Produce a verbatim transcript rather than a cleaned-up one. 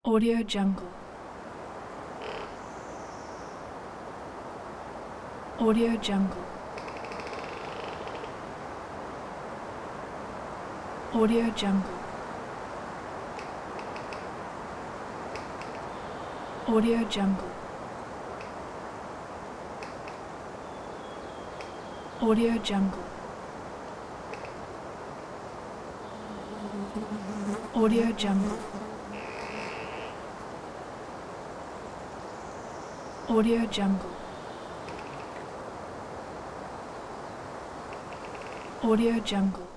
Audio Jungle. Audio Jungle. Audio Jungle. Audio Jungle. Audio Jungle. Audio Jungle. Audio Jungle. Audio Jungle.